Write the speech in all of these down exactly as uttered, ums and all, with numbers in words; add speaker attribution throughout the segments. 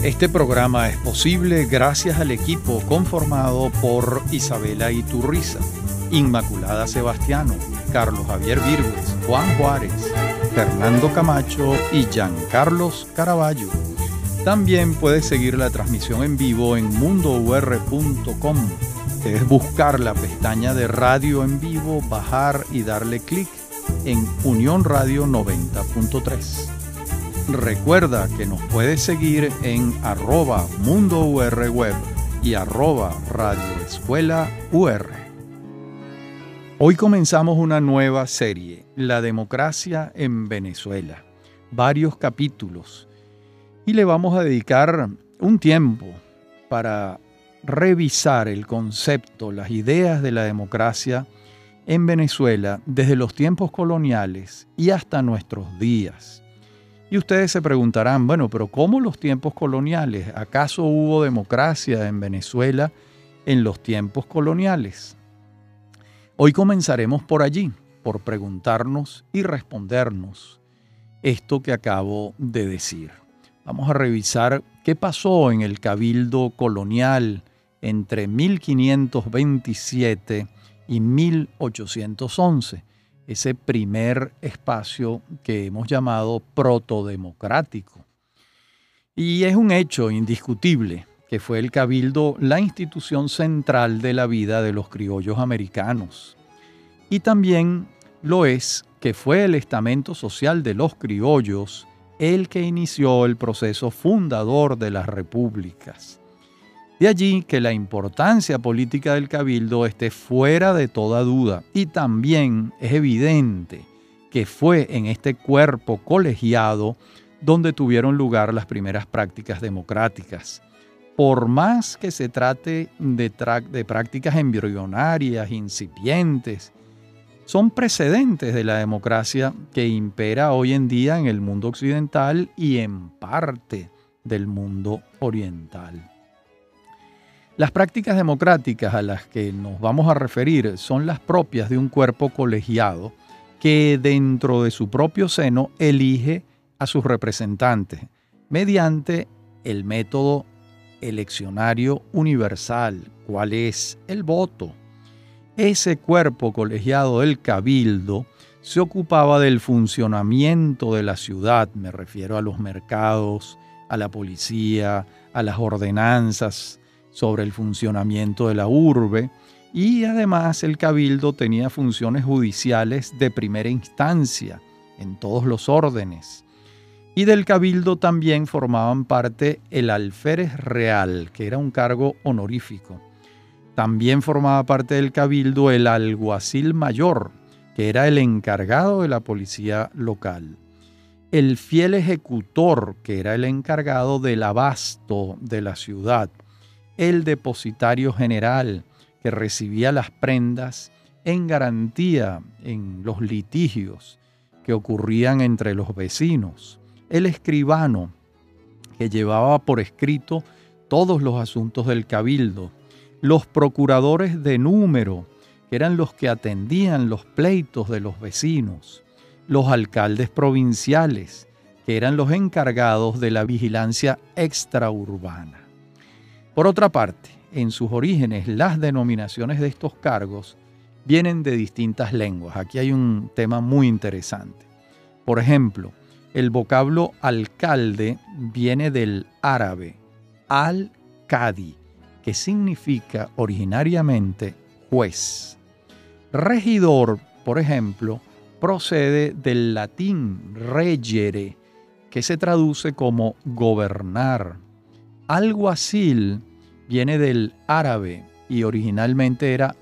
Speaker 1: Este programa es posible gracias al equipo conformado por Isabela Iturriza, Inmaculada Sebastiano, Carlos Javier Virgües, Juan Juárez, Fernando Camacho y Giancarlos Caraballo. También puedes seguir la transmisión en vivo en mundo u r punto com. Debes buscar la pestaña de radio en vivo, bajar y darle clic en Unión Radio noventa punto tres. Recuerda que nos puedes seguir en arroba Mundo U R Web y arroba Radio Escuela U R. Hoy comenzamos una nueva serie, La democracia en Venezuela, varios capítulos, y le vamos a dedicar un tiempo para revisar el concepto, las ideas de la democracia en Venezuela desde los tiempos coloniales y hasta nuestros días. Y ustedes se preguntarán, bueno, pero ¿cómo los tiempos coloniales? ¿Acaso hubo democracia en Venezuela en los tiempos coloniales? Hoy comenzaremos por allí, por preguntarnos y respondernos esto que acabo de decir. Vamos a revisar qué pasó en el Cabildo colonial entre mil quinientos veintisiete y mil ochocientos once. Ese primer espacio que hemos llamado protodemocrático. Y es un hecho indiscutible que fue el Cabildo la institución central de la vida de los criollos americanos. Y también lo es que fue el estamento social de los criollos el que inició el proceso fundador de las repúblicas. De allí que la importancia política del Cabildo esté fuera de toda duda, y también es evidente que fue en este cuerpo colegiado donde tuvieron lugar las primeras prácticas democráticas. Por más que se trate de, de prácticas embrionarias, incipientes, son precedentes de la democracia que impera hoy en día en el mundo occidental y en parte del mundo oriental. Las prácticas democráticas a las que nos vamos a referir son las propias de un cuerpo colegiado que dentro de su propio seno elige a sus representantes mediante el método eleccionario universal, ¿cuál es el voto? Ese cuerpo colegiado del Cabildo se ocupaba del funcionamiento de la ciudad, me refiero a los mercados, a la policía, a las ordenanzas sobre el funcionamiento de la urbe, y además el Cabildo tenía funciones judiciales de primera instancia en todos los órdenes. Y del Cabildo también formaban parte el alférez real, que era un cargo honorífico. También formaba parte del Cabildo el alguacil mayor, que era el encargado de la policía local. El fiel ejecutor, que era el encargado del abasto de la ciudad. El depositario general, que recibía las prendas en garantía en los litigios que ocurrían entre los vecinos. El escribano, que llevaba por escrito todos los asuntos del Cabildo. Los procuradores de número, que eran los que atendían los pleitos de los vecinos. Los alcaldes provinciales, que eran los encargados de la vigilancia extraurbana. Por otra parte, en sus orígenes, las denominaciones de estos cargos vienen de distintas lenguas. Aquí hay un tema muy interesante. Por ejemplo, el vocablo alcalde viene del árabe al-Qadi, que significa originariamente juez. Regidor, por ejemplo, procede del latín regere, que se traduce como gobernar. Alguacil viene del árabe y originalmente era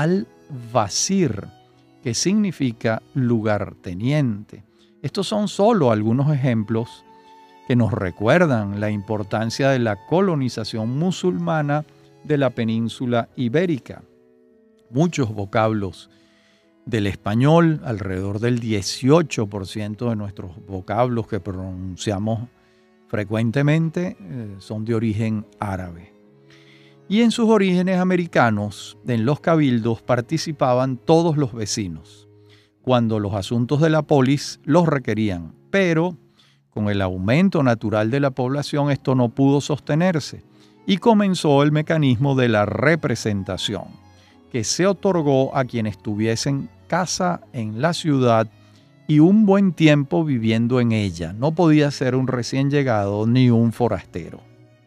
Speaker 1: al-Vasir, que significa lugarteniente. Estos son solo algunos ejemplos que nos recuerdan la importancia de la colonización musulmana de la península ibérica. Muchos vocablos del español, alrededor del dieciocho por ciento de nuestros vocablos que pronunciamos frecuentemente eh, son de origen árabe. Y en sus orígenes americanos, en los cabildos participaban todos los vecinos, cuando los asuntos de la polis los requerían, pero con el aumento natural de la población, esto no pudo sostenerse y comenzó el mecanismo de la representación, que se otorgó a quienes tuviesen casa en la ciudad y un buen tiempo viviendo en ella. No podía ser un recién llegado ni un forastero.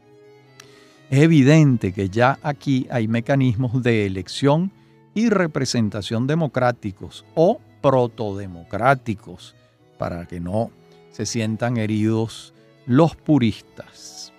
Speaker 1: Es evidente que ya aquí hay mecanismos de elección y representación democráticos o protodemocráticos, para que no se sientan heridos los puristas.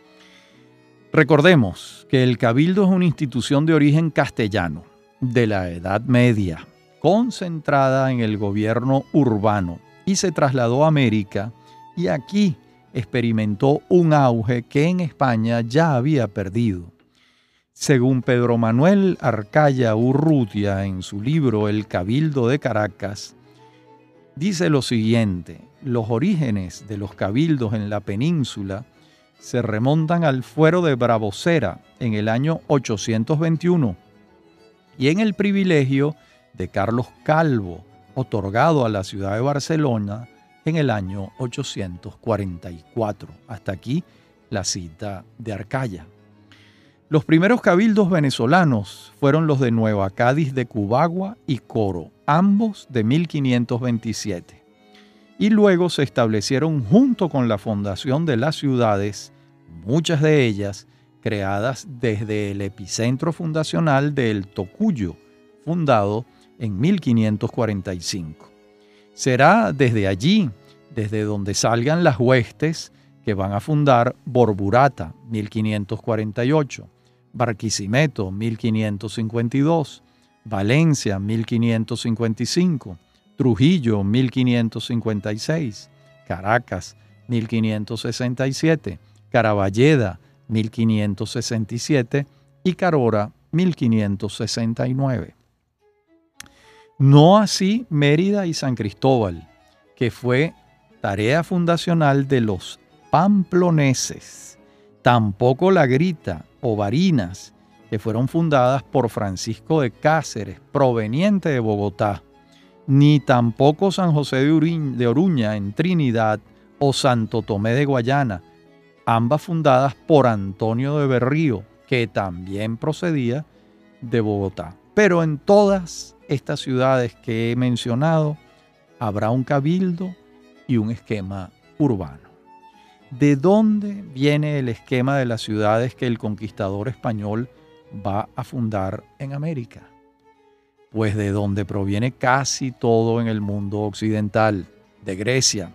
Speaker 1: Recordemos que el cabildo es una institución de origen castellano, de la Edad Media, concentrada en el gobierno urbano, y se trasladó a América, y aquí experimentó un auge que en España ya había perdido. Según Pedro Manuel Arcaya Urrutia en su libro El Cabildo de Caracas, dice lo siguiente: los orígenes de los cabildos en la península se remontan al fuero de Bravocera en el año ochocientos veintiuno y en el privilegio de Carlos Calvo, otorgado a la ciudad de Barcelona en el año ochocientos cuarenta y cuatro. Hasta aquí la cita de Arcaya. Los primeros cabildos venezolanos fueron los de Nueva Cádiz de Cubagua y Coro, ambos de mil quinientos veintisiete. Y luego se establecieron junto con la fundación de las ciudades, muchas de ellas creadas desde el epicentro fundacional de El Tocuyo, fundado en mil quinientos cuarenta y cinco. Será desde allí, desde donde salgan las huestes que van a fundar Borburata, mil quinientos cuarenta y ocho, Barquisimeto, mil quinientos cincuenta y dos, Valencia, mil quinientos cincuenta y cinco, Trujillo, mil quinientos cincuenta y seis, Caracas, mil quinientos sesenta y siete, Caraballeda, mil quinientos sesenta y siete y Carora, mil quinientos sesenta y nueve. No así Mérida y San Cristóbal, que fue tarea fundacional de los pamploneses. Tampoco La Grita o Barinas, que fueron fundadas por Francisco de Cáceres, proveniente de Bogotá, ni tampoco San José de, Uriñ, de Oruña en Trinidad o Santo Tomé de Guayana, ambas fundadas por Antonio de Berrío, que también procedía de Bogotá. Pero en todas estas ciudades que he mencionado habrá un cabildo y un esquema urbano. ¿De dónde viene el esquema de las ciudades que el conquistador español va a fundar en América? Pues de donde proviene casi todo en el mundo occidental, de Grecia.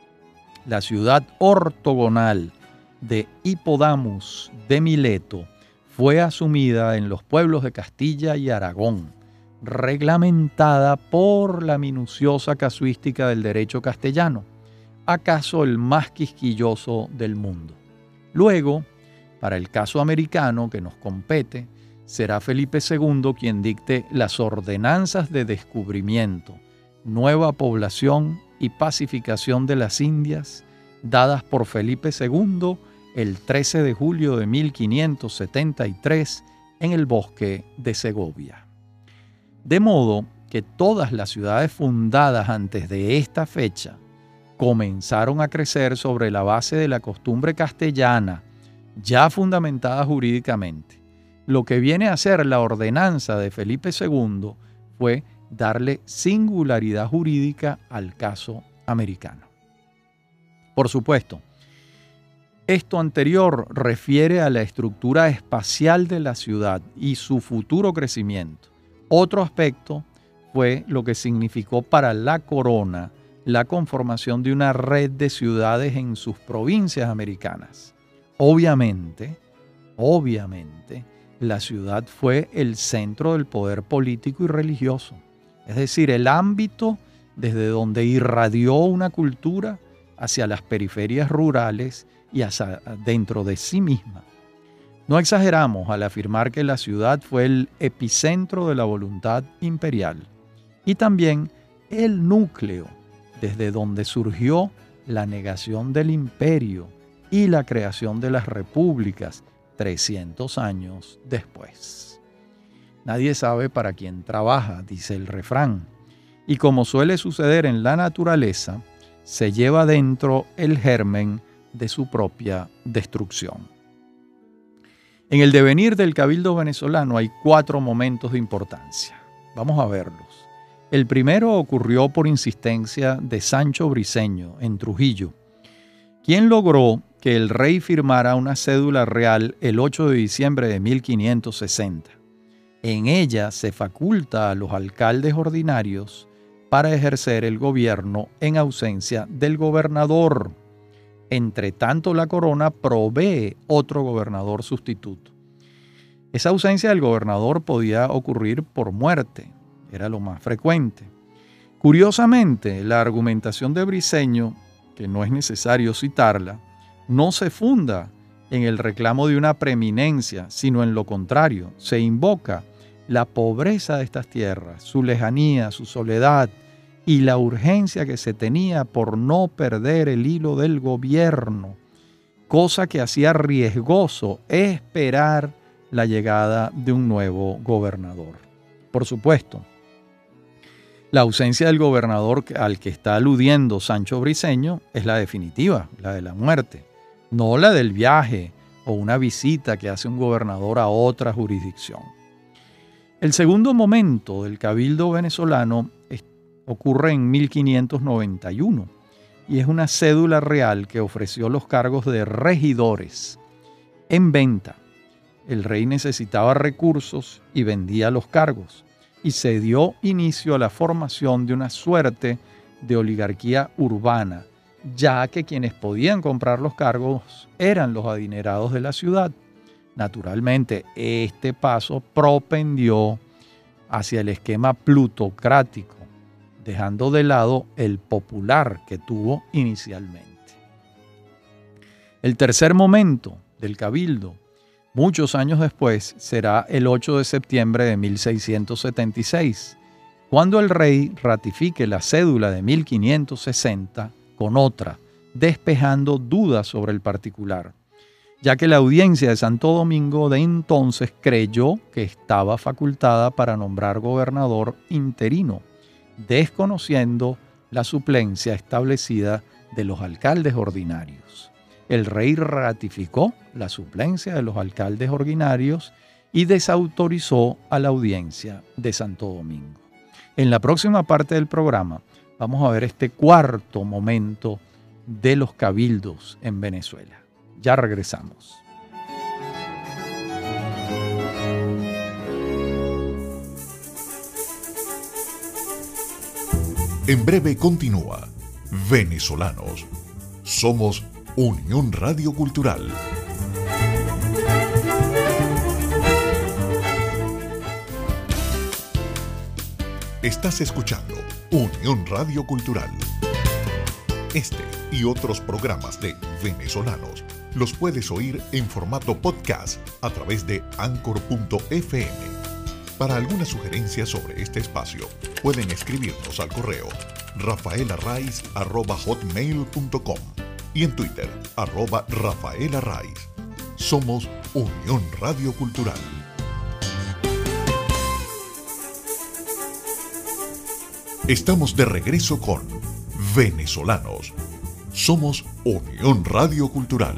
Speaker 1: La ciudad ortogonal de Hipodamus de Mileto fue asumida en los pueblos de Castilla y Aragón, reglamentada por la minuciosa casuística del derecho castellano, acaso el más quisquilloso del mundo. Luego, para el caso americano que nos compete, será Felipe segundo quien dicte las ordenanzas de descubrimiento, nueva población y pacificación de las Indias, dadas por Felipe segundo el trece de julio de mil quinientos setenta y tres en el bosque de Segovia. De modo que todas las ciudades fundadas antes de esta fecha comenzaron a crecer sobre la base de la costumbre castellana, ya fundamentada jurídicamente. Lo que viene a ser la ordenanza de Felipe segundo fue darle singularidad jurídica al caso americano. Por supuesto, esto anterior refiere a la estructura espacial de la ciudad y su futuro crecimiento. Otro aspecto fue lo que significó para la corona la conformación de una red de ciudades en sus provincias americanas. Obviamente, obviamente, la ciudad fue el centro del poder político y religioso, es decir, el ámbito desde donde irradió una cultura hacia las periferias rurales y hacia dentro de sí misma. No exageramos al afirmar que la ciudad fue el epicentro de la voluntad imperial y también el núcleo desde donde surgió la negación del imperio y la creación de las repúblicas trescientos años después. Nadie sabe para quién trabaja, dice el refrán, y como suele suceder en la naturaleza, se lleva dentro el germen de su propia destrucción. En el devenir del cabildo venezolano hay cuatro momentos de importancia. Vamos a verlos. El primero ocurrió por insistencia de Sancho Briceño en Trujillo, quien logró que el rey firmara una cédula real el ocho de diciembre de mil quinientos sesenta. En ella se faculta a los alcaldes ordinarios para ejercer el gobierno en ausencia del gobernador. Entre tanto, la corona provee otro gobernador sustituto. Esa ausencia del gobernador podía ocurrir por muerte, era lo más frecuente. Curiosamente, la argumentación de Briceño, que no es necesario citarla, no se funda en el reclamo de una preeminencia, sino en lo contrario, se invoca la pobreza de estas tierras, su lejanía, su soledad y la urgencia que se tenía por no perder el hilo del gobierno, cosa que hacía riesgoso esperar la llegada de un nuevo gobernador. Por supuesto, la ausencia del gobernador al que está aludiendo Sancho Briceño es la definitiva, la de la muerte, no la del viaje o una visita que hace un gobernador a otra jurisdicción. El segundo momento del cabildo venezolano es, ocurre en mil quinientos noventa y uno y es una cédula real que ofreció los cargos de regidores en venta. El rey necesitaba recursos y vendía los cargos, y se dio inicio a la formación de una suerte de oligarquía urbana, ya que quienes podían comprar los cargos eran los adinerados de la ciudad. Naturalmente, este paso propendió hacia el esquema plutocrático, dejando de lado el popular que tuvo inicialmente. El tercer momento del cabildo, muchos años después, será el ocho de septiembre de mil seiscientos setenta y seis, cuando el rey ratifique la cédula de mil quinientos sesenta con otra, despejando dudas sobre el particular, ya que la audiencia de Santo Domingo de entonces creyó que estaba facultada para nombrar gobernador interino, desconociendo la suplencia establecida de los alcaldes ordinarios. El rey ratificó la suplencia de los alcaldes ordinarios y desautorizó a la audiencia de Santo Domingo. En la próxima parte del programa vamos a ver este cuarto momento de los cabildos en Venezuela. Ya regresamos.
Speaker 2: En breve continúa Venezolanos. Somos Unión Radio Cultural. Estás escuchando Unión Radio Cultural. Este y otros programas de Venezolanos los puedes oír en formato podcast a través de anchor punto efe eme. Para alguna sugerencia sobre este espacio, pueden escribirnos al correo rafaelarraiz arroba hotmail punto com y en Twitter, arroba rafaelarraiz. Somos Unión Radio Cultural. Estamos de regreso con Venezolanos. Somos Unión Radio Cultural.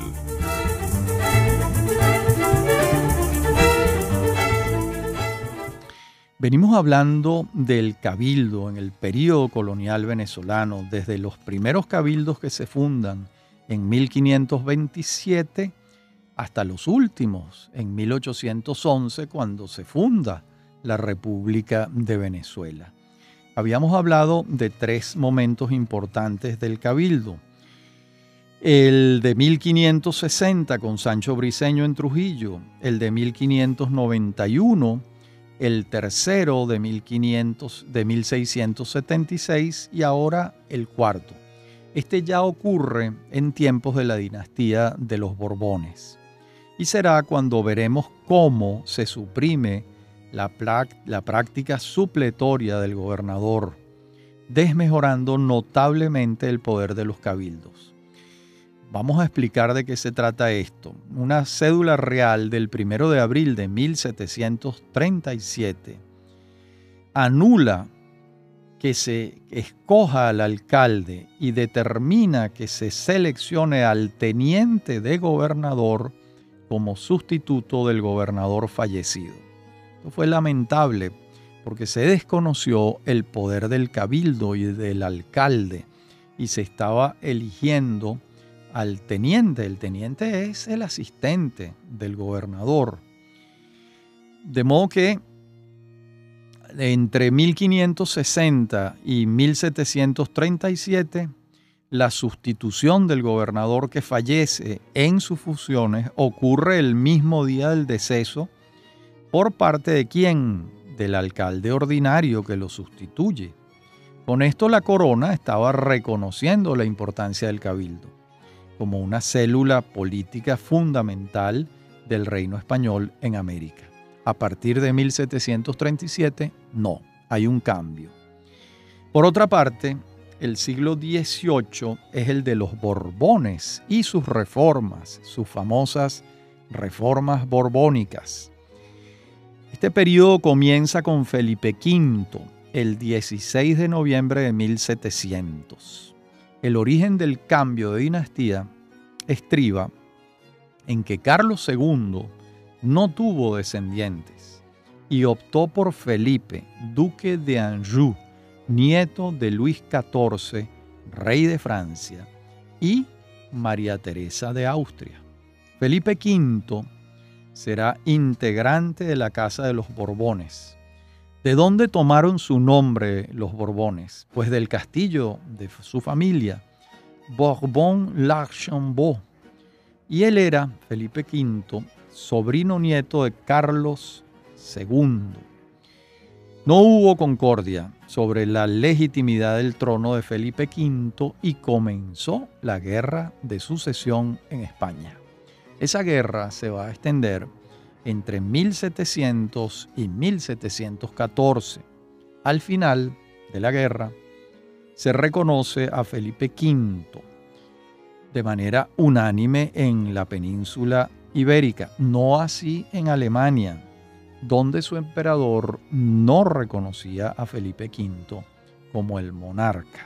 Speaker 1: Venimos hablando del cabildo en el período colonial venezolano, desde los primeros cabildos que se fundan en mil quinientos veintisiete hasta los últimos en mil ochocientos once, cuando se funda la República de Venezuela. Habíamos hablado de tres momentos importantes del cabildo. El de mil quinientos sesenta con Sancho Briceño en Trujillo, el de mil quinientos noventa y uno, el tercero de, mil quinientos, de mil seiscientos setenta y seis y ahora el cuarto. Este ya ocurre en tiempos de la dinastía de los Borbones y será cuando veremos cómo se suprime la, la práctica supletoria del gobernador, desmejorando notablemente el poder de los cabildos. Vamos a explicar de qué se trata esto. Una cédula real del primero de abril de mil setecientos treinta y siete anula que se escoja al alcalde y determina que se seleccione al teniente de gobernador como sustituto del gobernador fallecido. Esto fue lamentable porque se desconoció el poder del cabildo y del alcalde y se estaba eligiendo al teniente. El teniente es el asistente del gobernador. De modo que entre mil quinientos sesenta y mil setecientos treinta y siete, la sustitución del gobernador que fallece en sus funciones ocurre el mismo día del deceso. ¿Por parte de quién? Del alcalde ordinario que lo sustituye. Con esto la corona estaba reconociendo la importancia del cabildo como una célula política fundamental del reino español en América. A partir de mil setecientos treinta y siete, no, hay un cambio. Por otra parte, el siglo dieciocho es el de los Borbones y sus reformas, sus famosas reformas borbónicas. Este periodo comienza con Felipe quinto, el dieciséis de noviembre de mil setecientos. El origen del cambio de dinastía estriba en que Carlos segundo no tuvo descendientes y optó por Felipe, duque de Anjou, nieto de Luis catorce, rey de Francia, y María Teresa de Austria. Felipe quinto será integrante de la Casa de los Borbones. ¿De dónde tomaron su nombre los Borbones? Pues del castillo de su familia, Bourbon-l'Archambault. Y él era, Felipe quinto, sobrino nieto de Carlos segundo. No hubo concordia sobre la legitimidad del trono de Felipe quinto y comenzó la guerra de sucesión en España. Esa guerra se va a extender entre mil setecientos y mil setecientos catorce. Al final de la guerra se reconoce a Felipe quinto de manera unánime en la península ibérica, no así en Alemania, donde su emperador no reconocía a Felipe quinto como el monarca.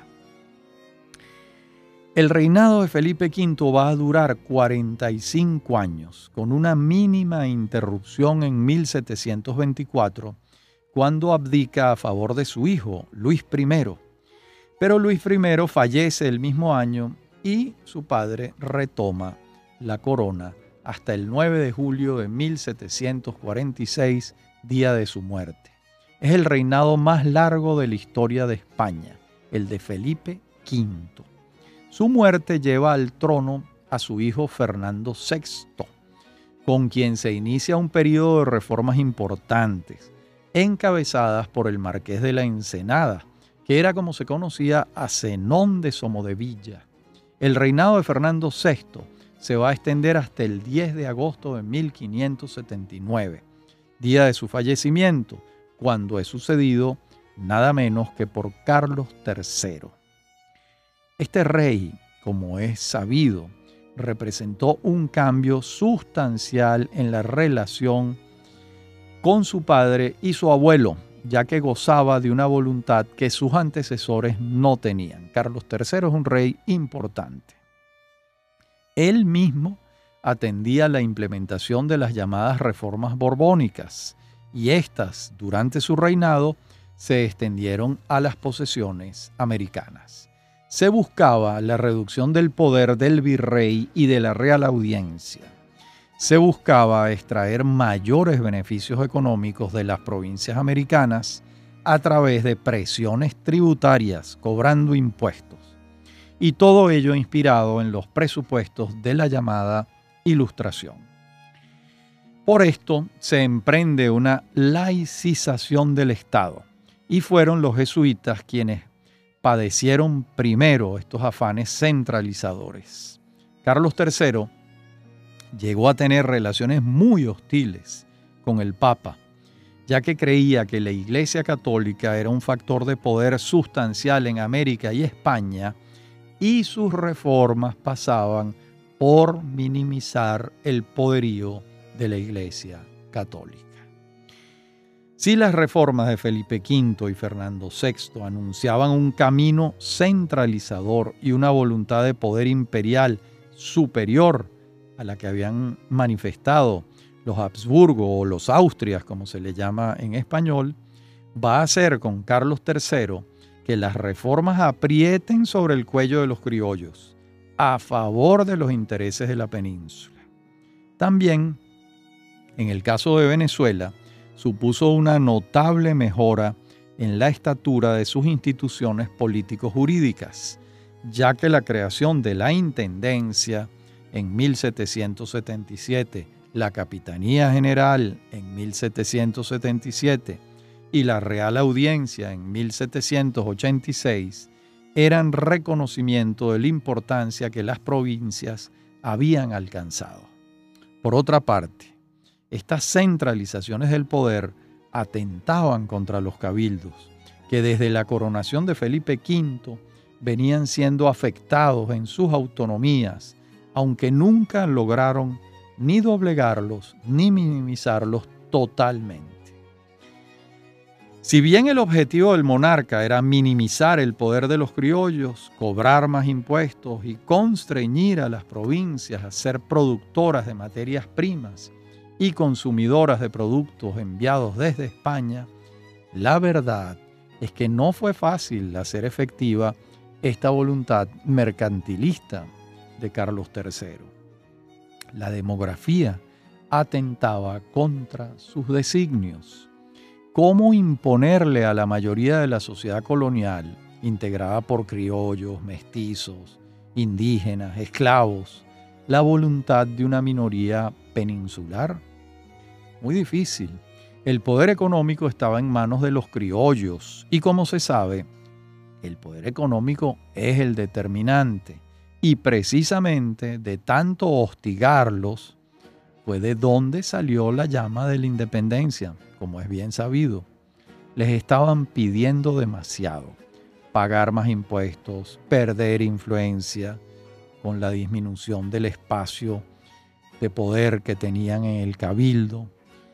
Speaker 1: El reinado de Felipe quinto va a durar cuarenta y cinco años, con una mínima interrupción en mil setecientos veinticuatro, cuando abdica a favor de su hijo, Luis primero. Pero Luis primero fallece el mismo año y su padre retoma la corona hasta el nueve de julio de mil setecientos cuarenta y seis, día de su muerte. Es el reinado más largo de la historia de España, el de Felipe quinto. Su muerte lleva al trono a su hijo Fernando sexto, con quien se inicia un periodo de reformas importantes, encabezadas por el marqués de la Ensenada, que era como se conocía a Zenón de Somodevilla. El reinado de Fernando sexto se va a extender hasta el diez de agosto de mil quinientos setenta y nueve, día de su fallecimiento, cuando es sucedido nada menos que por Carlos tercero. Este rey, como es sabido, representó un cambio sustancial en la relación con su padre y su abuelo, ya que gozaba de una voluntad que sus antecesores no tenían. Carlos tercero es un rey importante. Él mismo atendía la implementación de las llamadas reformas borbónicas, y éstas, durante su reinado, se extendieron a las posesiones americanas. Se buscaba la reducción del poder del virrey y de la Real Audiencia. Se buscaba extraer mayores beneficios económicos de las provincias americanas a través de presiones tributarias, cobrando impuestos. Y todo ello inspirado en los presupuestos de la llamada Ilustración. Por esto se emprende una laicización del Estado, y fueron los jesuitas quienes padecieron primero estos afanes centralizadores. Carlos tercero llegó a tener relaciones muy hostiles con el Papa, ya que creía que la Iglesia Católica era un factor de poder sustancial en América y España, y sus reformas pasaban por minimizar el poderío de la Iglesia Católica. Si las reformas de Felipe quinto y Fernando sexto anunciaban un camino centralizador y una voluntad de poder imperial superior a la que habían manifestado los Habsburgo o los Austrias, como se le llama en español, va a hacer con Carlos tercero que las reformas aprieten sobre el cuello de los criollos a favor de los intereses de la península. También, en el caso de Venezuela, supuso una notable mejora en la estatura de sus instituciones político-jurídicas, ya que la creación de la Intendencia en mil setecientos setenta y siete, la Capitanía General en mil setecientos setenta y siete y la Real Audiencia en mil setecientos ochenta y seis eran reconocimiento de la importancia que las provincias habían alcanzado. Por otra parte, estas centralizaciones del poder atentaban contra los cabildos, que desde la coronación de Felipe quinto venían siendo afectados en sus autonomías, aunque nunca lograron ni doblegarlos ni minimizarlos totalmente. Si bien el objetivo del monarca era minimizar el poder de los criollos, cobrar más impuestos y constreñir a las provincias a ser productoras de materias primas y consumidoras de productos enviados desde España, la verdad es que no fue fácil hacer efectiva esta voluntad mercantilista de Carlos tercero. La demografía atentaba contra sus designios. ¿Cómo imponerle a la mayoría de la sociedad colonial, integrada por criollos, mestizos, indígenas, esclavos, la voluntad de una minoría peninsular? Muy difícil. El poder económico estaba en manos de los criollos y, como se sabe, el poder económico es el determinante y precisamente de tanto hostigarlos fue de donde salió la llama de la independencia, como es bien sabido. Les estaban pidiendo demasiado, pagar más impuestos, perder influencia con la disminución del espacio de poder que tenían en el cabildo.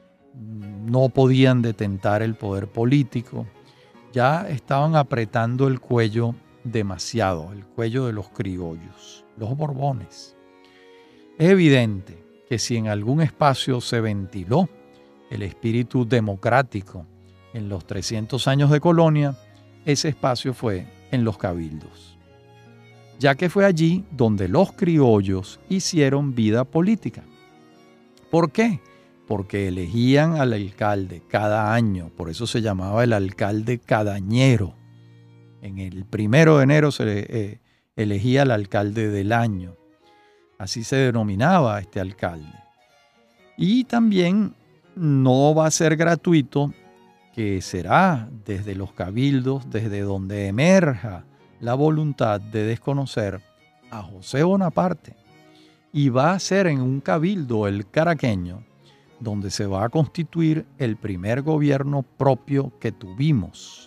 Speaker 1: No podían detentar el poder político. Ya estaban apretando el cuello demasiado, el cuello de los criollos, los Borbones. Es evidente que si en algún espacio se ventiló el espíritu democrático en los trescientos años de colonia, ese espacio fue en los cabildos, ya que fue allí donde los criollos hicieron vida política. ¿Por qué? Porque elegían al alcalde cada año, por eso se llamaba el alcalde cadañero. En el primero de enero se eh, elegía al alcalde del año. Así se denominaba este alcalde. Y también no va a ser gratuito, que será desde los cabildos, desde donde emerja la voluntad de desconocer a José Bonaparte. Y va a ser en un cabildo, el caraqueño, donde se va a constituir el primer gobierno propio que tuvimos,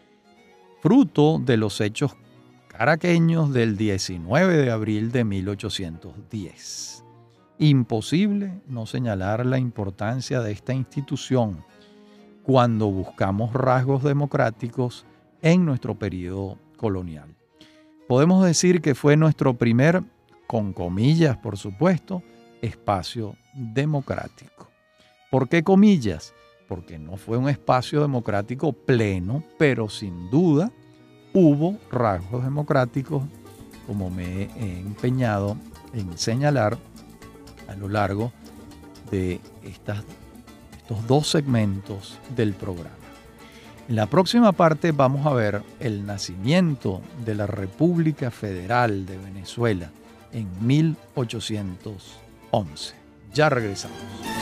Speaker 1: fruto de los hechos caraqueños del diecinueve de abril de mil ochocientos diez. Imposible no señalar la importancia de esta institución cuando buscamos rasgos democráticos en nuestro periodo colonial. Podemos decir que fue nuestro primer, con comillas por supuesto, espacio democrático. ¿Por qué comillas? Porque no fue un espacio democrático pleno, pero sin duda hubo rasgos democráticos, como me he empeñado en señalar a lo largo de estas, estos dos segmentos del programa. En la próxima parte vamos a ver el nacimiento de la República Federal de Venezuela en mil ochocientos once. Ya regresamos.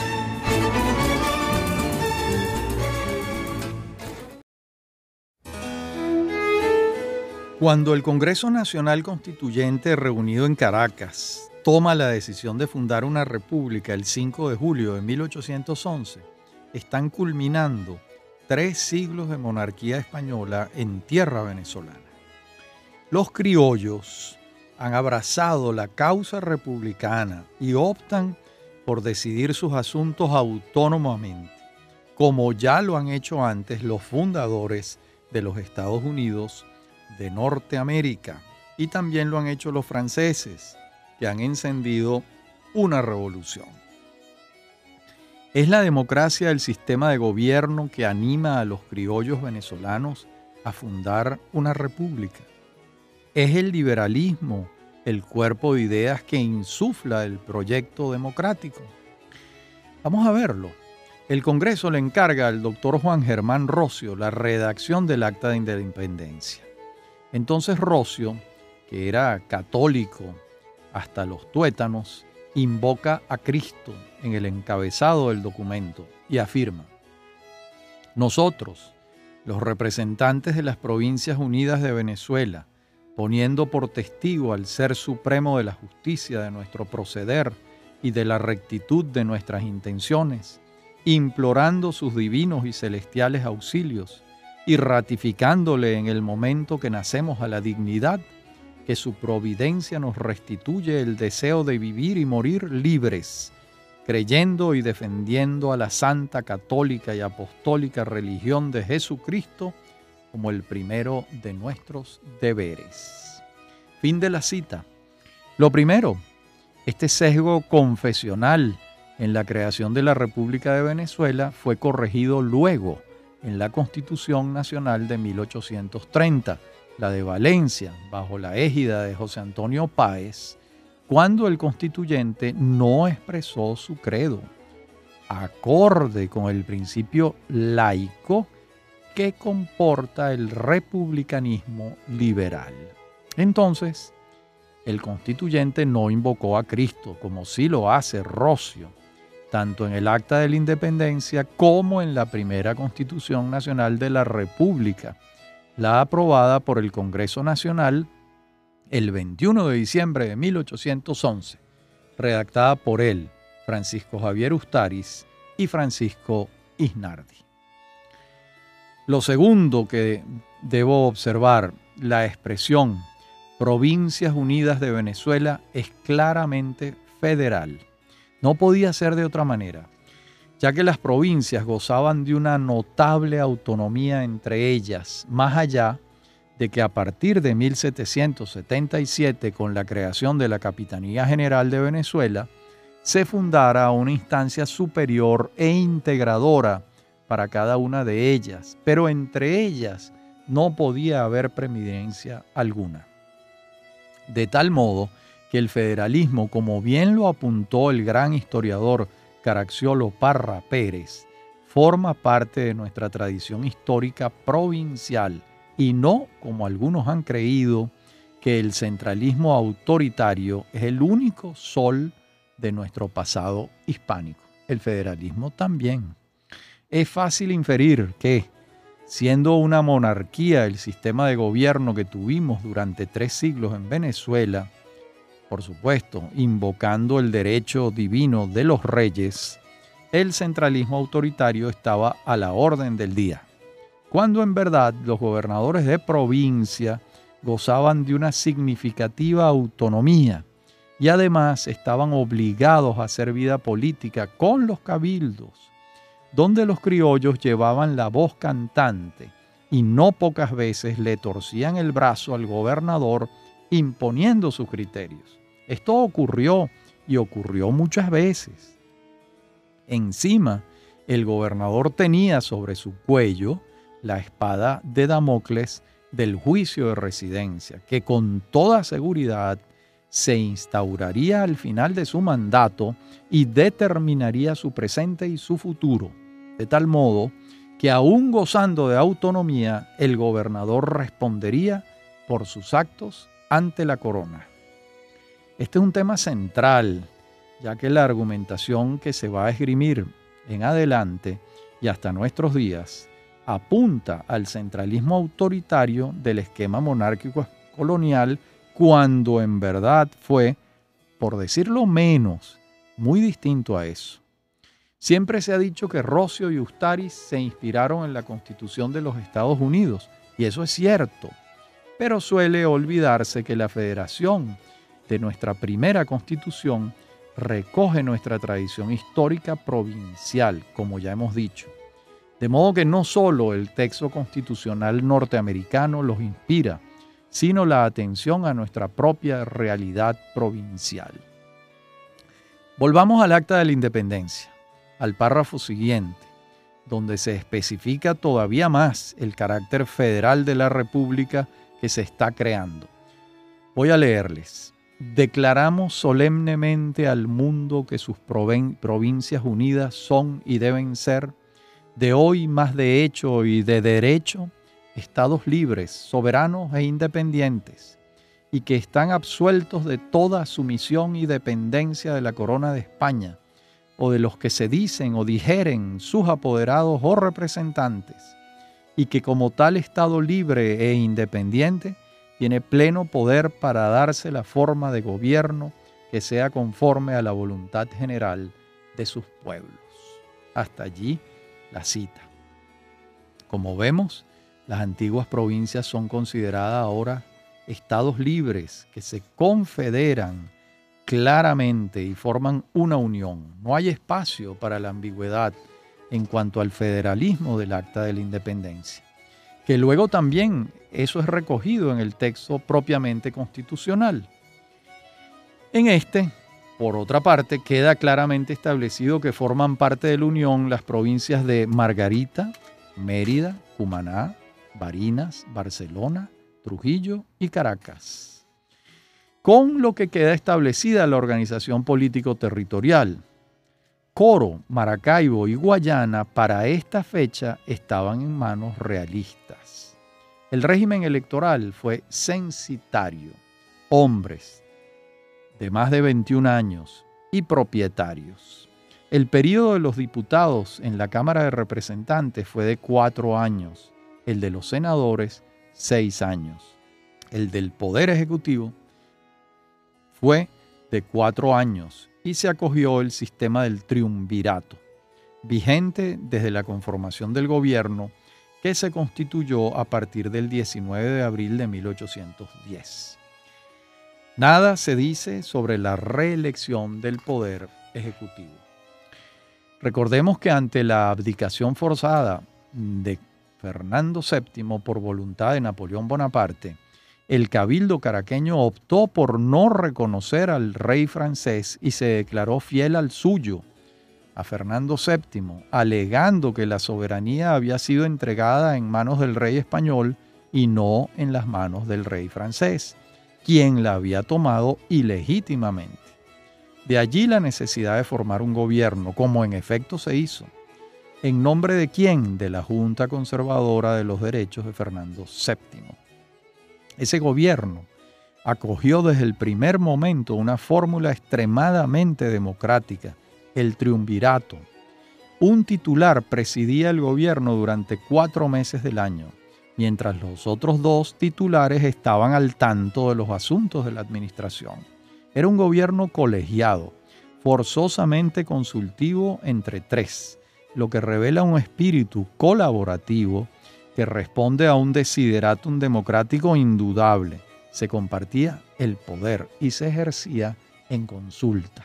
Speaker 1: Cuando el Congreso Nacional Constituyente, reunido en Caracas, toma la decisión de fundar una república el cinco de julio de mil ochocientos once, están culminando tres siglos de monarquía española en tierra venezolana. Los criollos han abrazado la causa republicana y optan por decidir sus asuntos autónomamente, como ya lo han hecho antes los fundadores de los Estados Unidos de Norteamérica, y también lo han hecho los franceses, que han encendido una revolución. Es la democracia el sistema de gobierno que anima a los criollos venezolanos a fundar una república. Es el liberalismo el cuerpo de ideas que insufla el proyecto democrático. Vamos a verlo. El Congreso le encarga al doctor Juan Germán Rocio la redacción del Acta de Independencia. Entonces Rocio, que era católico hasta los tuétanos, invoca a Cristo en el encabezado del documento y afirma: nosotros, los representantes de las Provincias Unidas de Venezuela, poniendo por testigo al Ser Supremo de la justicia de nuestro proceder y de la rectitud de nuestras intenciones, implorando sus divinos y celestiales auxilios y ratificándole en el momento que nacemos a la dignidad, que su providencia nos restituye el deseo de vivir y morir libres, creyendo y defendiendo a la santa, católica y apostólica religión de Jesucristo como el primero de nuestros deberes. Fin de la cita. Lo primero, este sesgo confesional en la creación de la República de Venezuela fue corregido luego en la Constitución Nacional de mil ochocientos treinta, la de Valencia, bajo la égida de José Antonio Páez, cuando el constituyente no expresó su credo, acorde con el principio laico que comporta el republicanismo liberal. Entonces, el constituyente no invocó a Cristo, como sí lo hace Rocio, tanto en el Acta de la Independencia como en la primera Constitución Nacional de la República, la aprobada por el Congreso Nacional el veintiuno de diciembre de mil ochocientos once, redactada por él, Francisco Javier Ustariz y Francisco Isnardi. Lo segundo que debo observar, la expresión Provincias Unidas de Venezuela es claramente federal. No podía ser de otra manera, ya que las provincias gozaban de una notable autonomía entre ellas, más allá de que a partir de mil setecientos setenta y siete, con la creación de la Capitanía General de Venezuela, se fundara una instancia superior e integradora para cada una de ellas, pero entre ellas no podía haber preeminencia alguna. De tal modo que el federalismo, como bien lo apuntó el gran historiador Caracciolo Parra Pérez, forma parte de nuestra tradición histórica provincial y no, como algunos han creído, que el centralismo autoritario es el único sol de nuestro pasado hispánico. El federalismo también. Es fácil inferir que, siendo una monarquía el sistema de gobierno que tuvimos durante tres siglos en Venezuela, por supuesto, invocando el derecho divino de los reyes, el centralismo autoritario estaba a la orden del día, cuando en verdad los gobernadores de provincia gozaban de una significativa autonomía y además estaban obligados a hacer vida política con los cabildos, donde los criollos llevaban la voz cantante y no pocas veces le torcían el brazo al gobernador imponiendo sus criterios. Esto ocurrió y ocurrió muchas veces. Encima, el gobernador tenía sobre su cuello la espada de Damocles del juicio de residencia, que con toda seguridad se instauraría al final de su mandato y determinaría su presente y su futuro, de tal modo que aún gozando de autonomía, el gobernador respondería por sus actos ante la corona. Este es un tema central, ya que la argumentación que se va a esgrimir en adelante y hasta nuestros días apunta al centralismo autoritario del esquema monárquico colonial, cuando en verdad fue, por decirlo menos, muy distinto a eso. Siempre se ha dicho que Rocio y Ustariz se inspiraron en la Constitución de los Estados Unidos, y eso es cierto, pero suele olvidarse que la federación de nuestra primera Constitución recoge nuestra tradición histórica provincial, como ya hemos dicho. De modo que no solo el texto constitucional norteamericano los inspira, sino la atención a nuestra propia realidad provincial. Volvamos al Acta de la Independencia, al párrafo siguiente, donde se especifica todavía más el carácter federal de la República que se está creando. Voy a leerles. Declaramos solemnemente al mundo que sus provincias unidas son y deben ser, de hoy más de hecho y de derecho, estados libres, soberanos e independientes, y que están absueltos de toda sumisión y dependencia de la corona de España, o de los que se dicen o dijeren sus apoderados o representantes, y que como tal estado libre e independiente, tiene pleno poder para darse la forma de gobierno que sea conforme a la voluntad general de sus pueblos. Hasta allí la cita. Como vemos, las antiguas provincias son consideradas ahora estados libres que se confederan claramente y forman una unión. No hay espacio para la ambigüedad en cuanto al federalismo del Acta de la Independencia, que luego también eso es recogido en el texto propiamente constitucional. En este, por otra parte, queda claramente establecido que forman parte de la Unión las provincias de Margarita, Mérida, Cumaná, Barinas, Barcelona, Trujillo y Caracas, con lo que queda establecida la organización político-territorial. Coro, Maracaibo y Guayana para esta fecha estaban en manos realistas. El régimen electoral fue censitario, hombres de más de veintiún años y propietarios. El período de los diputados en la Cámara de Representantes fue de cuatro años, el de los senadores, seis años. El del Poder Ejecutivo fue de cuatro años y se acogió el sistema del triunvirato, vigente desde la conformación del gobierno que se constituyó a partir del diecinueve de abril de mil ochocientos diez. Nada se dice sobre la reelección del Poder Ejecutivo. Recordemos que ante la abdicación forzada de Fernando séptimo por voluntad de Napoleón Bonaparte, el cabildo caraqueño optó por no reconocer al rey francés y se declaró fiel al suyo, a Fernando séptimo, alegando que la soberanía había sido entregada en manos del rey español y no en las manos del rey francés, quien la había tomado ilegítimamente. De allí la necesidad de formar un gobierno, como en efecto se hizo. ¿En nombre de quién? De la Junta Conservadora de los Derechos de Fernando séptimo. Ese gobierno acogió desde el primer momento una fórmula extremadamente democrática, el triunvirato. Un titular presidía el gobierno durante cuatro meses del año, mientras los otros dos titulares estaban al tanto de los asuntos de la administración. Era un gobierno colegiado, forzosamente consultivo entre tres, lo que revela un espíritu colaborativo que responde a un desideratum democrático indudable. Se compartía el poder y se ejercía en consulta.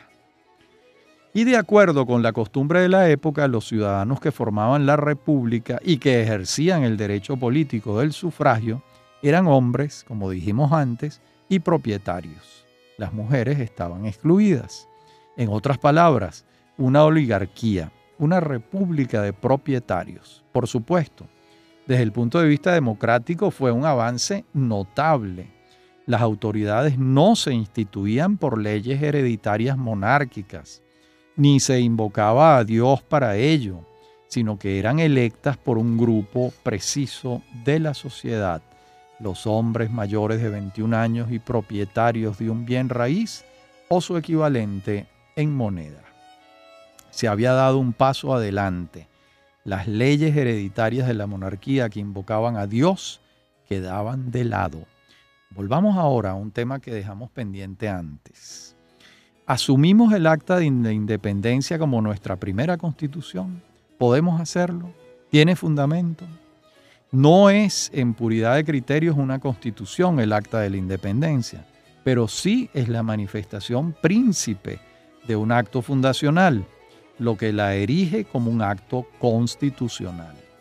Speaker 1: Y de acuerdo con la costumbre de la época, los ciudadanos que formaban la República y que ejercían el derecho político del sufragio eran hombres, como dijimos antes, y propietarios. Las mujeres estaban excluidas. En otras palabras, una oligarquía, una república de propietarios. Por supuesto, desde el punto de vista democrático fue un avance notable. Las autoridades no se instituían por leyes hereditarias monárquicas, ni se invocaba a Dios para ello, sino que eran electas por un grupo preciso de la sociedad, los hombres mayores de veintiún años y propietarios de un bien raíz o su equivalente en moneda. Se había dado un paso adelante. Las leyes hereditarias de la monarquía que invocaban a Dios quedaban de lado. Volvamos ahora a un tema que dejamos pendiente antes. ¿Asumimos el Acta de Independencia como nuestra primera constitución? ¿Podemos hacerlo? ¿Tiene fundamento? No es en puridad de criterios una constitución el Acta de la Independencia, pero sí es la manifestación príncipe de un acto fundacional, lo que la erige como un acto constitucional.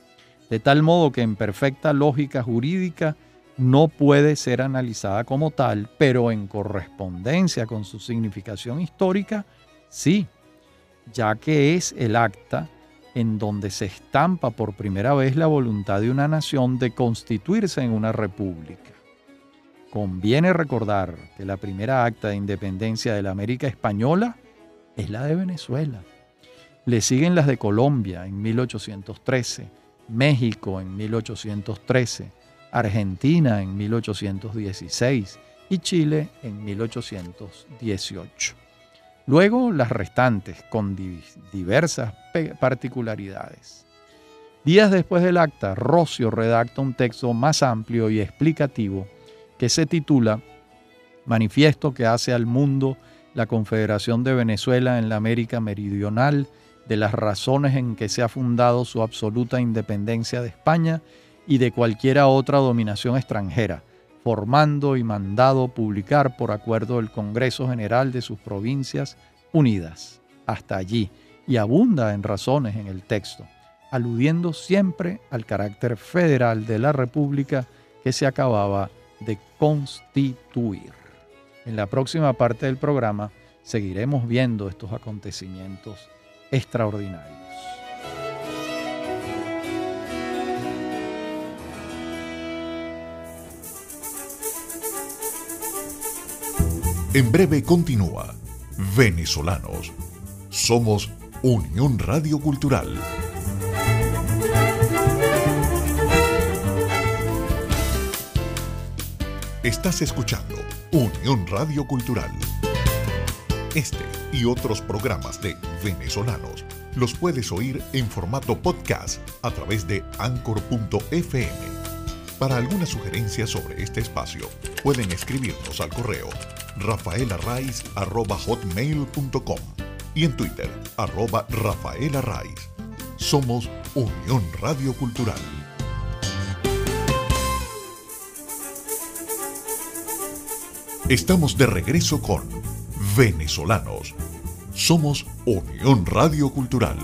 Speaker 1: de tal modo que en perfecta lógica jurídica no puede ser analizada como tal, pero en correspondencia con su significación histórica, sí, ya que es el acta en donde se estampa por primera vez la voluntad de una nación de constituirse en una república. Conviene recordar que la primera acta de independencia de la América Española es la de Venezuela. Le siguen las de Colombia en mil ochocientos trece, México en mil ochocientos trece, Argentina en mil ochocientos dieciséis y Chile en mil ochocientos dieciocho. Luego las restantes con diversas particularidades. Días después del acta, Roscio redacta un texto más amplio y explicativo que se titula Manifiesto que hace al mundo la Confederación de Venezuela en la América Meridional, de las razones en que se ha fundado su absoluta independencia de España y de cualquiera otra dominación extranjera, formando y mandado publicar por acuerdo del Congreso General de sus Provincias Unidas. Hasta allí, y abunda en razones en el texto, aludiendo siempre al carácter federal de la República que se acababa de constituir. En la próxima parte del programa seguiremos viendo estos acontecimientos extraordinarios.
Speaker 2: En breve continúa Venezolanos. Somos Unión Radio Cultural. Estás escuchando Unión Radio Cultural. Este y otros programas de Venezolanos los puedes oír en formato podcast a través de anchor punto efe eme. Para alguna sugerencia sobre este espacio, pueden escribirnos al correo rafaelarraiz arroba hotmail punto com y en Twitter, arroba rafaelarraiz. Somos Unión Radio Cultural. Estamos de regreso con Venezolanos. Somos Unión Radio Cultural.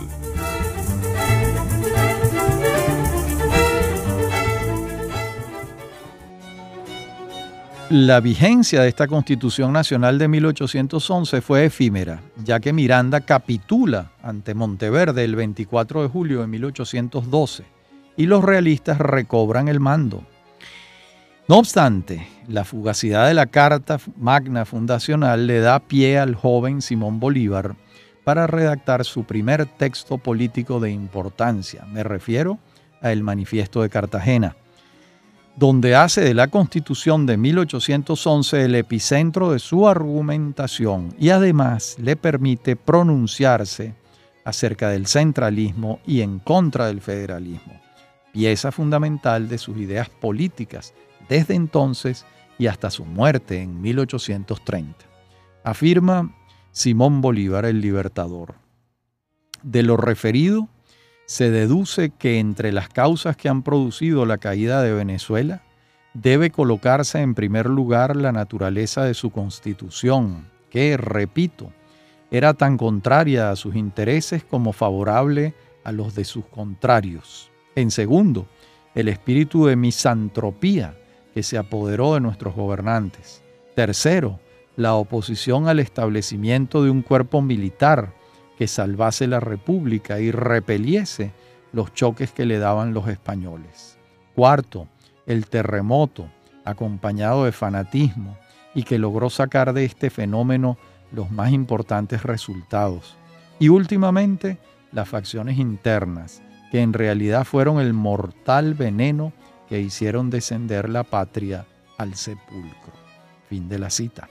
Speaker 1: La vigencia de esta Constitución Nacional de mil ochocientos once fue efímera, ya que Miranda capitula ante Monteverde el veinticuatro de julio de mil ochocientos doce y los realistas recobran el mando. No obstante, la fugacidad de la Carta Magna Fundacional le da pie al joven Simón Bolívar para redactar su primer texto político de importancia. Me refiero a el Manifiesto de Cartagena, donde hace de la Constitución de mil ochocientos once el epicentro de su argumentación y además le permite pronunciarse acerca del centralismo y en contra del federalismo, pieza fundamental de sus ideas políticas desde entonces y hasta su muerte en mil ochocientos treinta. Afirma Simón Bolívar el Libertador: de lo referido, se deduce que entre las causas que han producido la caída de Venezuela, debe colocarse en primer lugar la naturaleza de su constitución, que, repito, era tan contraria a sus intereses como favorable a los de sus contrarios. En segundo, el espíritu de misantropía que se apoderó de nuestros gobernantes. Tercero, la oposición al establecimiento de un cuerpo militar que salvase la República y repeliese los choques que le daban los españoles. Cuarto, el terremoto, acompañado de fanatismo, y que logró sacar de este fenómeno los más importantes resultados. Y últimamente, las facciones internas, que en realidad fueron el mortal veneno que hicieron descender la patria al sepulcro. Fin de la cita.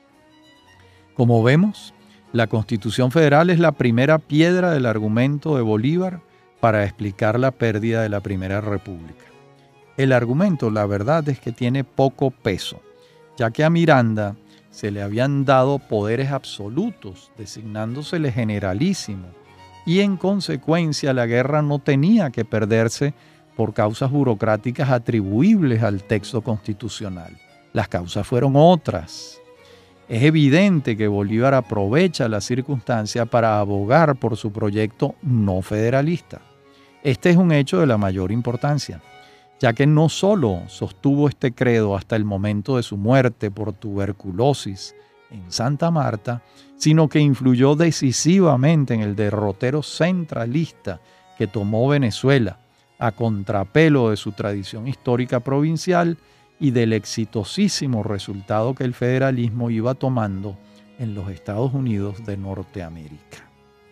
Speaker 1: Como vemos, la Constitución Federal es la primera piedra del argumento de Bolívar para explicar la pérdida de la Primera República. El argumento, la verdad, es que tiene poco peso, ya que a Miranda se le habían dado poderes absolutos, designándosele generalísimo, y en consecuencia la guerra no tenía que perderse por causas burocráticas atribuibles al texto constitucional. Las causas fueron otras. Es evidente que Bolívar aprovecha la circunstancia para abogar por su proyecto no federalista. Este es un hecho de la mayor importancia, ya que no solo sostuvo este credo hasta el momento de su muerte por tuberculosis en Santa Marta, sino que influyó decisivamente en el derrotero centralista que tomó Venezuela, a contrapelo de su tradición histórica provincial y del exitosísimo resultado que el federalismo iba tomando en los Estados Unidos de Norteamérica.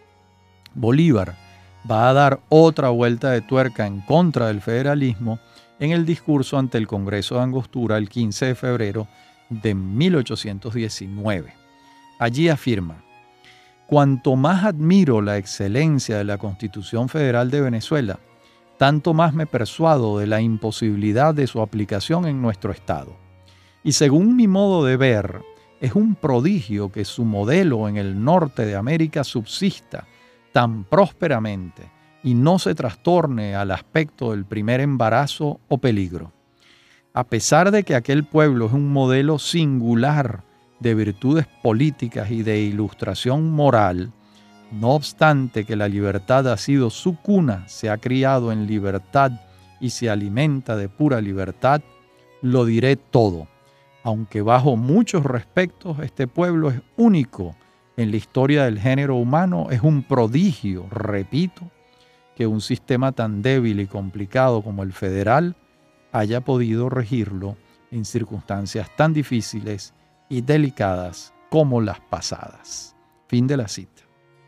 Speaker 1: Bolívar va a dar otra vuelta de tuerca en contra del federalismo en el discurso ante el Congreso de Angostura el quince de febrero de mil ochocientos diecinueve. Allí afirma: cuanto más admiro la excelencia de la Constitución Federal de Venezuela, tanto más me persuado de la imposibilidad de su aplicación en nuestro Estado. Y según mi modo de ver, es un prodigio que su modelo en el norte de América subsista tan prósperamente y no se trastorne al aspecto del primer embarazo o peligro. A pesar de que aquel pueblo es un modelo singular de virtudes políticas y de ilustración moral, no obstante que la libertad ha sido su cuna, se ha criado en libertad y se alimenta de pura libertad, lo diré todo, aunque bajo muchos respectos este pueblo es único en la historia del género humano, es un prodigio, repito, que un sistema tan débil y complicado como el federal haya podido regirlo en circunstancias tan difíciles y delicadas como las pasadas. Fin de la cita.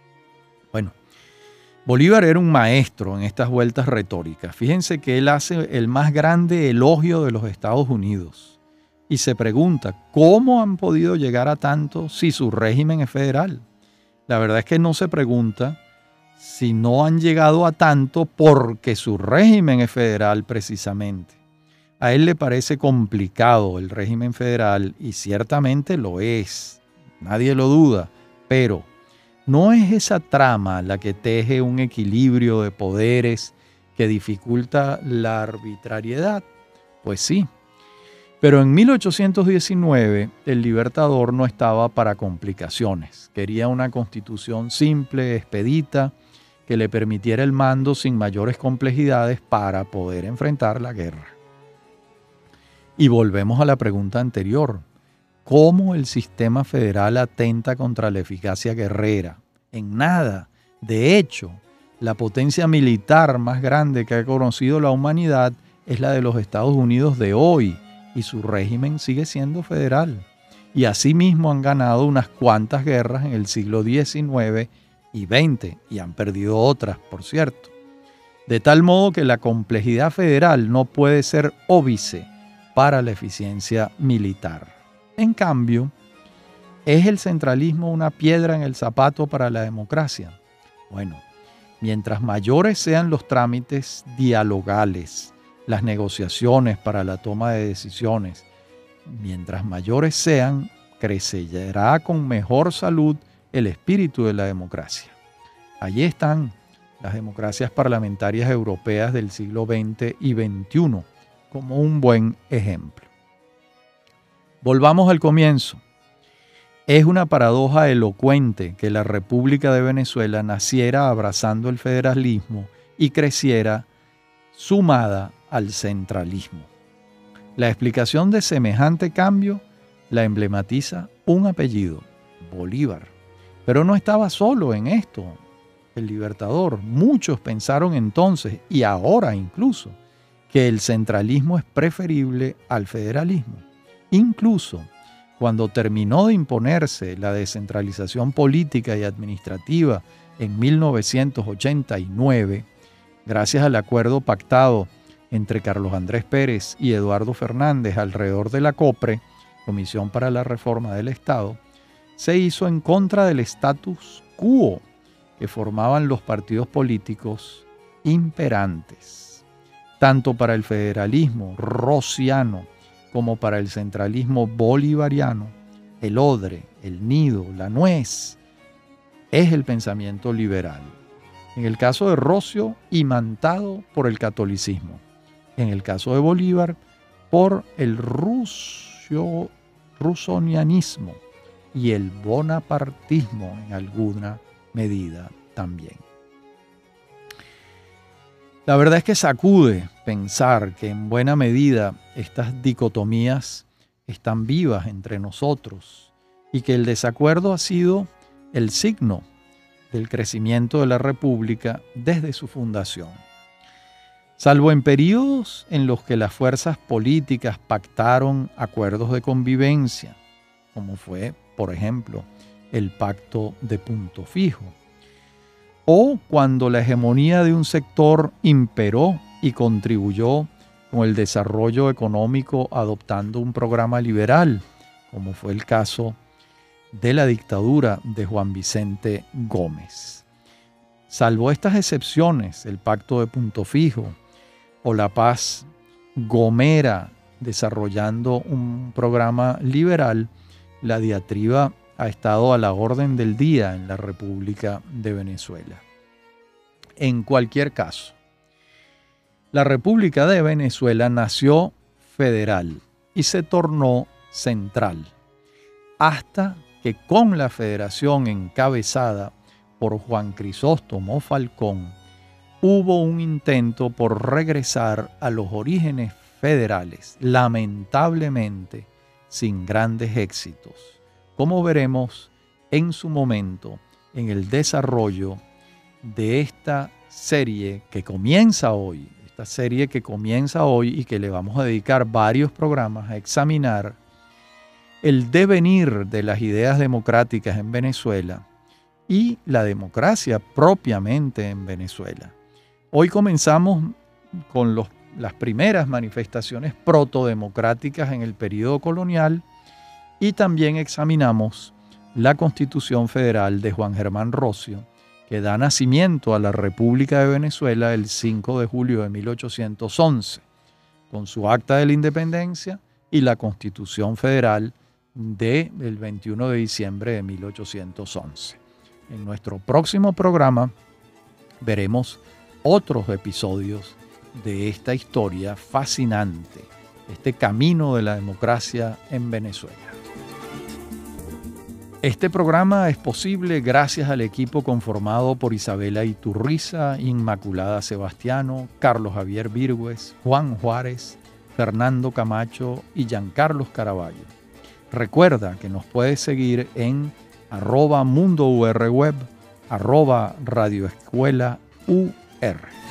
Speaker 1: Bueno, Bolívar era un maestro en estas vueltas retóricas. Fíjense que él hace el más grande elogio de los Estados Unidos y se pregunta, ¿cómo han podido llegar a tanto si su régimen es federal? La verdad es que no se pregunta si no han llegado a tanto porque su régimen es federal precisamente. A él le parece complicado el régimen federal y ciertamente lo es, nadie lo duda, pero ¿no es esa trama la que teje un equilibrio de poderes que dificulta la arbitrariedad? Pues sí. Pero en mil ochocientos diecinueve el Libertador no estaba para complicaciones. Quería una constitución simple, expedita, que le permitiera el mando sin mayores complejidades para poder enfrentar la guerra. Y volvemos a la pregunta anterior. ¿Cómo el sistema federal atenta contra la eficacia guerrera? En nada. De hecho, la potencia militar más grande que ha conocido la humanidad es la de los Estados Unidos de hoy, y su régimen sigue siendo federal. Y asimismo han ganado unas cuantas guerras en el siglo diecinueve y veinte, y han perdido otras, por cierto. De tal modo que la complejidad federal no puede ser óbice para la eficiencia militar. En cambio, ¿es el centralismo una piedra en el zapato para la democracia? Bueno, mientras mayores sean los trámites dialogales, las negociaciones para la toma de decisiones, mientras mayores sean, crecerá con mejor salud el espíritu de la democracia. Allí están las democracias parlamentarias europeas del siglo veinte y veintiuno como un buen ejemplo. Volvamos al comienzo. Es una paradoja elocuente que la República de Venezuela naciera abrazando el federalismo y creciera sumada al centralismo. La explicación de semejante cambio la emblematiza un apellido, Bolívar. Pero no estaba solo en esto, el Libertador. Muchos pensaron entonces, y ahora incluso, que el centralismo es preferible al federalismo. Incluso cuando terminó de imponerse la descentralización política y administrativa en mil novecientos ochenta y nueve, gracias al acuerdo pactado entre Carlos Andrés Pérez y Eduardo Fernández alrededor de la COPRE, Comisión para la Reforma del Estado, se hizo en contra del status quo que formaban los partidos políticos imperantes, tanto para el federalismo rosiano como para el centralismo bolivariano. El odre, el nido, la nuez, es el pensamiento liberal. En el caso de Rosio, imantado por el catolicismo. En el caso de Bolívar, por el rusio, rusonianismo y el bonapartismo en alguna medida también. La verdad es que sacude pensar que en buena medida estas dicotomías están vivas entre nosotros y que el desacuerdo ha sido el signo del crecimiento de la República desde su fundación. Salvo en períodos en los que las fuerzas políticas pactaron acuerdos de convivencia, como fue, por ejemplo, el Pacto de Punto Fijo, o cuando la hegemonía de un sector imperó y contribuyó con el desarrollo económico adoptando un programa liberal, como fue el caso de la dictadura de Juan Vicente Gómez. Salvo estas excepciones, el Pacto de Punto Fijo o la Paz Gomera desarrollando un programa liberal, la diatriba ha estado a la orden del día en la República de Venezuela. En cualquier caso, la República de Venezuela nació federal y se tornó central, hasta que con la federación encabezada por Juan Crisóstomo Falcón, hubo un intento por regresar a los orígenes federales, lamentablemente sin grandes éxitos, como veremos en su momento en el desarrollo de esta serie que comienza hoy, esta serie que comienza hoy y que le vamos a dedicar varios programas a examinar el devenir de las ideas democráticas en Venezuela y la democracia propiamente en Venezuela. Hoy comenzamos con los, las primeras manifestaciones protodemocráticas en el período colonial y también examinamos la Constitución Federal de Juan Germán Rocio, que da nacimiento a la República de Venezuela el cinco de julio de mil ochocientos once, con su Acta de la Independencia y la Constitución Federal del veintiuno de diciembre de mil ochocientos once. En nuestro próximo programa veremos otros episodios de esta historia fascinante, este camino de la democracia en Venezuela. Este programa es posible gracias al equipo conformado por Isabela Iturriza, Inmaculada Sebastiano, Carlos Javier Virgües, Juan Juárez, Fernando Camacho y Giancarlos Caraballo. Recuerda que nos puedes seguir en arroba Mundo U R Web, arroba Radio Escuela U R.